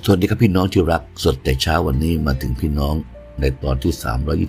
สวัสดีครับพี่น้องที่รักสดแต่เช้าวันนี้มาถึงพี่น้องในตอนที่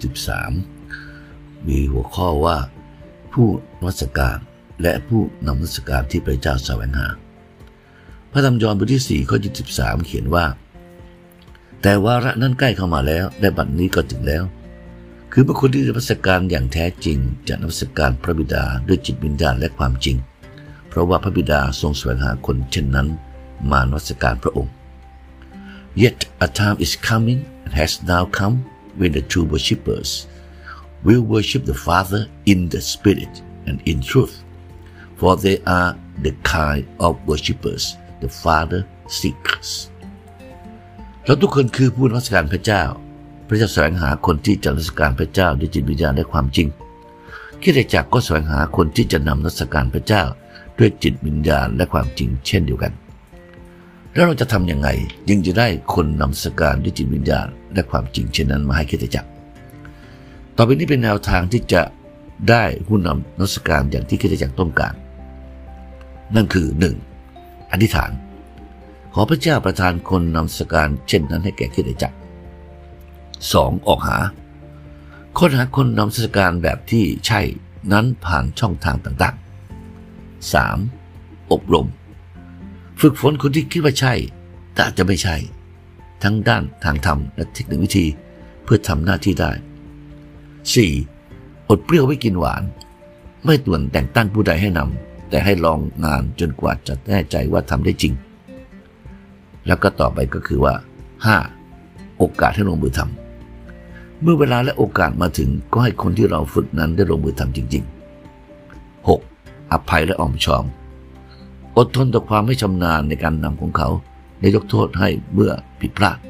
323มีหัวข้อว่าผู้นมัสการและผู้นำนมัสการที่พระเจ้าแสวงหาพระธรรมยอห์นบทที่4ข้อ23เขียนว่าแต่วาระนั้นใกล้เข้ามาแล้วและบัดนี้ก็ถึงแล้วคือพระคนที่นมัสการอย่างแท้จริงจะนมัสการพระบิดาด้วยจิตวิญญาณและความจริงเพราะว่าพระบิดาทรงแสวงหาคนเช่นนั้นมานมัสการพระองค์Yet a time is coming and has now come when the true worshippers will worship the Father in the Spirit and in truth, for they are the kind of worshippers the Father seeks. เราทุกคนคือผู้นมัสการพระเจ้าพระเจ้าแสวงหาคนที่จะนมัสการพระเจ้าด้วยจิตวิญญาณและความจริงคริสตจักรก็แสวงหาคนที่จะนำนมัสการพระเจ้าด้วยจิตวิญญาณและความจริงเช่นเดียวกันแล้วเราจะทำยังไงจึงจะได้คนนมัสการด้วยจิตวิญญาณและความจริงเช่นนั้นมาให้คริสตจักรต่อไปนี้เป็นแนวทางที่จะได้ผู้นำนมัสการอย่างที่คริสตจักรต้องการนั่นคือ 1. อธิษฐานขอพระเจ้าประทานคนนมัสการเช่นนั้นให้แก่คริสตจักร 2. ออกหาค้นหาคนนมัสการแบบที่ใช่นั้นผ่านช่องทางต่างๆ 3. อบรมฝึกฝนคนที่คิดว่าใช่แต่อาจจะไม่ใช่ทั้งด้านทางธรรมและเทคนิควิธีเพื่อทำหน้าที่ได้ 4. อดเปรี้ยวไว้กินหวานไม่ด่วนแต่งตั้งผู้ใดให้นำแต่ให้ลองงานจนกว่าจะแน่ใจว่าทำได้จริงแล้วก็ต่อไปก็คือว่า 5. โอกาสให้ลงมือทำเมื่อเวลาและโอกาสมาถึงก็ให้คนที่เราฝึกนั้นได้ลงมือทำจริงๆ 6. อภัยและอ้อมชอมอดทนต่อความไม่ชำนาญในการนำของเขาและยกโทษให้เมื่อผิดพลาด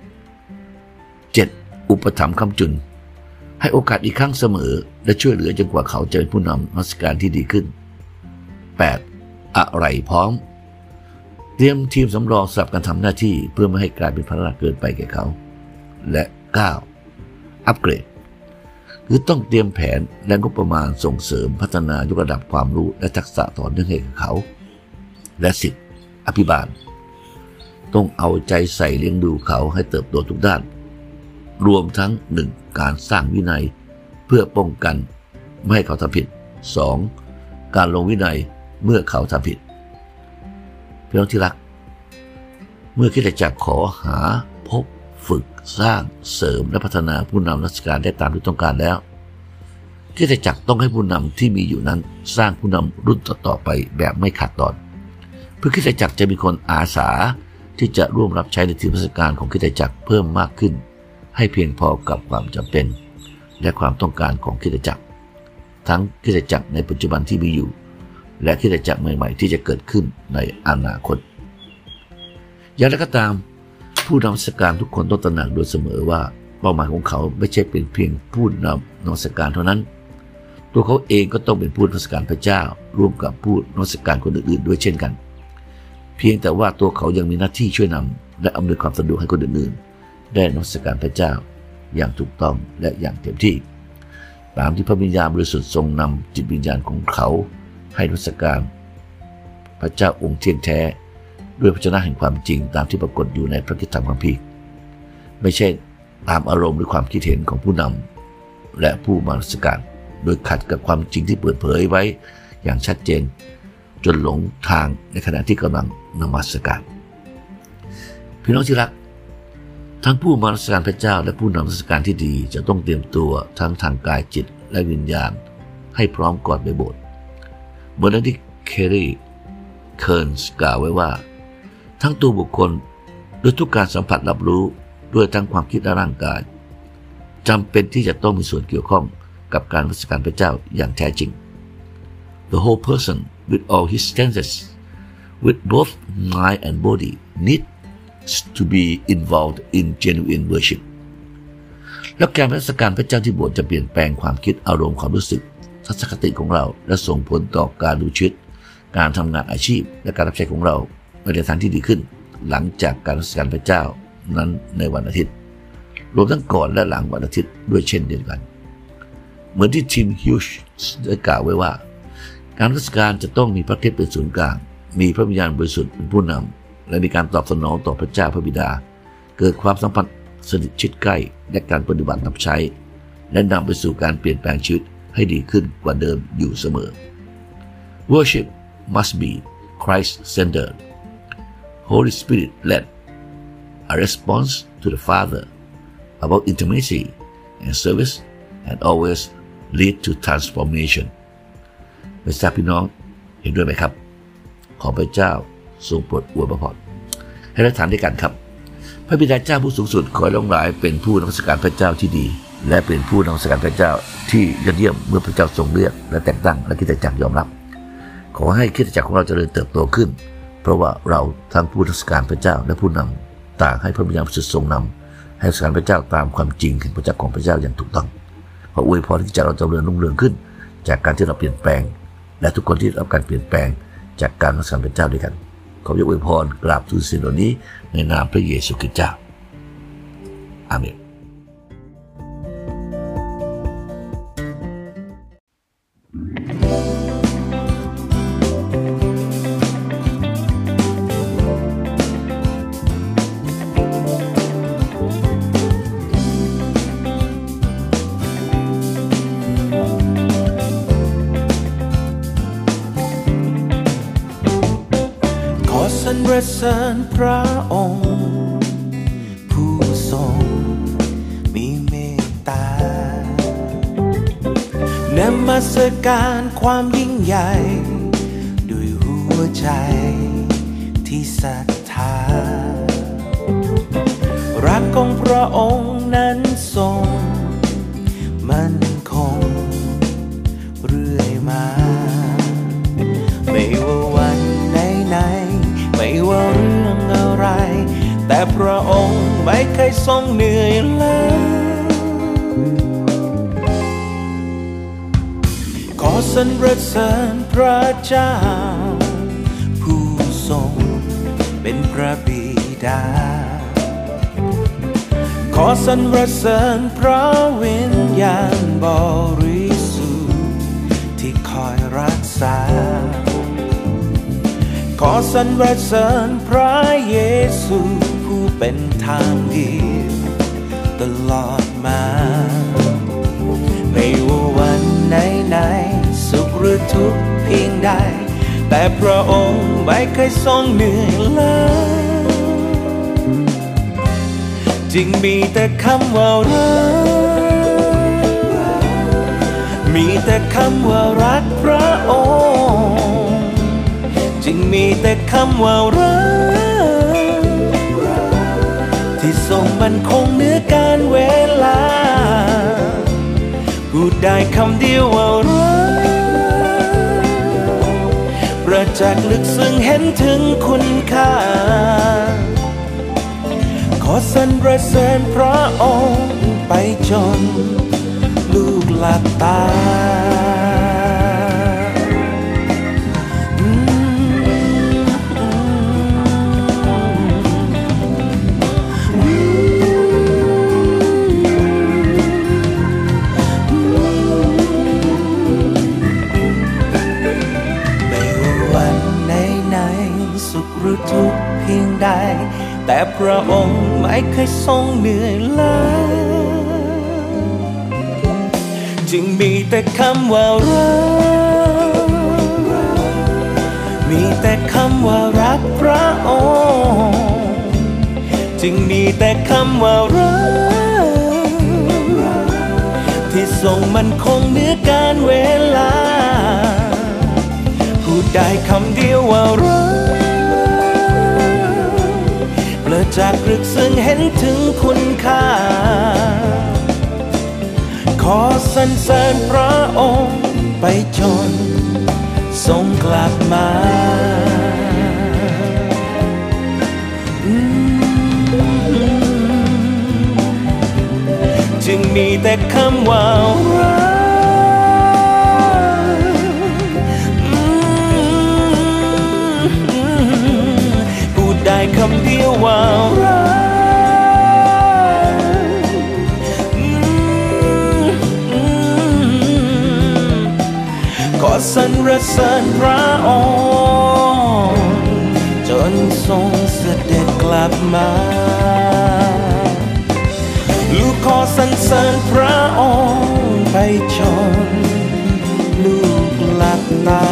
7. อุปถัมภ์ค้ำจุนให้โอกาสอีกครั้งเสมอและช่วยเหลือจนกว่าเขาจะเป็นผู้นำนมัสการที่ดีขึ้น 8. อะไรพร้อมเตรียมทีมสำรองสำหรับการทำหน้าที่เพื่อไม่ให้กลายเป็นภาระเกินไปแก่เขาและ 9. อัปเกรดคือต้องเตรียมแผนและงบประมาณส่งเสริมพัฒนายกระดับความรู้และทักษะต่อเนื่องให้กับเขาและ 10. อภิบาลต้องเอาใจใส่เลี้ยงดูเขาให้เติบโตทุกด้านรวมทั้ง 1. การสร้างวินัยเพื่อป้องกันไม่ให้เขาทำผิด 2. การลงวินัยเมื่อเขาทำผิดพี่น้องที่รักเมื่อคริสตจักรขอหาพบฝึกสร้างเสริมและพัฒนาผู้นำนมัสการได้ตามที่ต้องการแล้วคริสตจักรต้องให้ผู้นำที่มีอยู่นั้นสร้างผู้นำรุ่นต่อไปแบบไม่ขาดตอนเพื่อคริสตจักรจะมีคนอาสาที่จะร่วมรับใช้ในทีมนมัสการของคริสตจักรเพิ่มมากขึ้นให้เพียงพอกับความจำเป็นและความต้องการของคริสตจักรทั้งคริสตจักรในปัจจุบันที่มีอยู่และคริสตจักรใหม่ๆที่จะเกิดขึ้นในอนาคตอย่างไรก็ตามผู้นมัสการทุกคนต้องตระหนักโดยเสมอว่าเป้าหมายของเขาไม่ใช่เป็นเพียงผู้นำนมัสการเท่านั้นตัวเขาเองก็ต้องเป็นผู้นมัสการพระเจ้าร่วมกับผู้นมัสการคนอื่นๆด้วยเช่นกันเพียงแต่ว่าตัวเขายังมีหน้าที่ช่วยนำและอำนวยความสะดวกให้คนอื่นๆได้นมัสการพระเจ้าอย่างถูกต้องและอย่างเต็มที่ตามที่พระวิญญาณบริสุทธิ์ทรงนำจิตวิญญาณของเขาให้นมัสการพระเจ้าองค์เที่ยงแท้ด้วยพระชนะแห่งความจริงตามที่ปรากฏอยู่ในพระคัมภีร์ไม่ใช่ตามอารมณ์หรือความคิดเห็นของผู้นำและผู้มานมัสการโดยขัดกับความจริงที่เปิดเผยไว้อย่างชัดเจนจนหลงทางในขณะที่กำลังนมัสการพี่น้องที่รักทั้งผู้มานมัสการพระเจ้าและผู้นมัสการที่ดีจะต้องเตรียมตัวทั้งทางกายจิตและวิญญาณให้พร้อมก่อนไปโบสถ์เหมือนที่เคอรี่เคิร์นส์กล่าวไว้ว่าทั้งตัวบุคคลด้วยทุกการสัมผัสรับรู้ด้วยทั้งความคิดและร่างกายจำเป็นที่จะต้องมีส่วนเกี่ยวข้องกับการนมัสการพระเจ้าอย่างแท้จริง The whole person with all his senses with both mind and body needs to be involved in genuine worship และการนมัสการพระเจ้าที่โบสถ์จะเปลี่ยนแปลงความคิดอารมณ์ความรู้สึกทัศนคติของเราและส่งผลต่อการดูชีวิตการทำงานอาชีพและการรับใช้ของเราในทางที่ดีขึ้นหลังจากการนมัสการพระเจ้านั้นในวันอาทิตย์รวมทั้งก่อนและหลังวันอาทิตย์ด้วยเช่นเดียวกันเหมือนที่ทีมฮิวช์ได้กล่าวไว้ว่าการนมัสการจะต้องมีพระคริสต์เป็นศูนย์กลางมีพระวิญญาณบริสุทธิ์เป็นผู้นและมีการตอบสนองต่อพระเจ้าพระบิดาเกิดความสัมพันธ์สนิทชิดใกล้และการปฏิบัติรับใช้และนำไปสู่การเปลี่ยนแปลงชีวิตให้ดีขึ้นกว่าเดิมอยู่เสมอ Worship must be Christ-centered, Holy Spirit-led, a response to the Father about intimacy and service and always lead to transformation ไม่ทราบพี่น้องเห็นด้วยไหมครับขอพระเจ้าทรงโปรดอวยพรให้เราถามด้วยกันครับพระบิดาเจ้าผู้สูงสุดขอให้เราทั้งหลายเป็นผู้นมัสการพระเจ้าที่ดีและเป็นผู้นมัสการพระเจ้าที่ยอดเยี่ยมเมื่อพระเจ้าทรงเลือกและแต่งตั้งและคริสตจักรยอมรับขอให้คริสตจักรของเราเจริญเติบโตขึ้นเพราะว่าเราทั้งผู้นมัสการพระเจ้าและผู้นำต่างให้พระบิดาประเสริฐทรงนำให้นมัสการพระเจ้าตามความจริงแห่งพระเจ้าของพระเจ้าอย่างถูกต้องขออวยพรที่จะเราเจริญรุ่งเรืองขึ้นจากการที่เราเปลี่ยนแปลงและทุกคนที่รับการเปลี่ยนแปลงจากการนมัสการพระเจ้าด้วยกันขออวยพรกราบทูลสิ่งเหล่านี้ในนามพระเยซูคริสต์เจ้าอาเมนสรรเสริญพระองค์ผู้ทรงมีเมตตานมัสการความยิ่งใหญ่ด้วยหัวใจที่ศรัทธารักของพระองค์นั้นทรงมั่นคงเรื่อยมาไม่ว่าวันไหนไม่ว่าเรื่องอะไรแต่พระองค์ไม่เคยทรงเหนื่อยล้าขอสรรเสริญพระเจ้าผู้ทรงเป็นพระบิดาขอสรรเสริญพระวิญญาณบริสุทธิ์ที่คอยรักษาขอสรรเสริญพระเยซูผู้เป็นทางเดียวตลอดมาไม่ว่าวันไหนสุขหรือทุกข์เพียงใดแต่พระองค์ไม่เคยทรงเหนื่อยล้าจึงมีแต่คำว่ารักมีแต่คำว่ารักพระองค์จึงมีแต่คำว่ารักที่ทรงมั่นคงเหนือการเวลาพูดได้คำเดียวว่ารักประจักษ์ลึกซึ้งเห็นถึงคุณค่าขอสรรเสริญพระองค์ไปจนลูกหลับตาหรือทุกข์เพียงใดแต่พระองค์ไม่เคยทรงเหนื่อยล้าจึงมีแต่คำว่ารักมีแต่คำว่ารักพระองค์จึงมีแต่คำว่ารักที่ทรงมั่นคงเหนือการเวลาพูดได้คำเดียวว่ารักจากลึกซึ้งเห็นถึงคุณค่าขอสรรเสริญพระองค์ไปจนทรงกลับมาจึงมีแต่คำว่ารักได้คำเดียวว่ารักขอสรรเสริญพระองค์จนทรงมาลูกขอสรรเสริญพระองค์ไปจนลูกหลับตา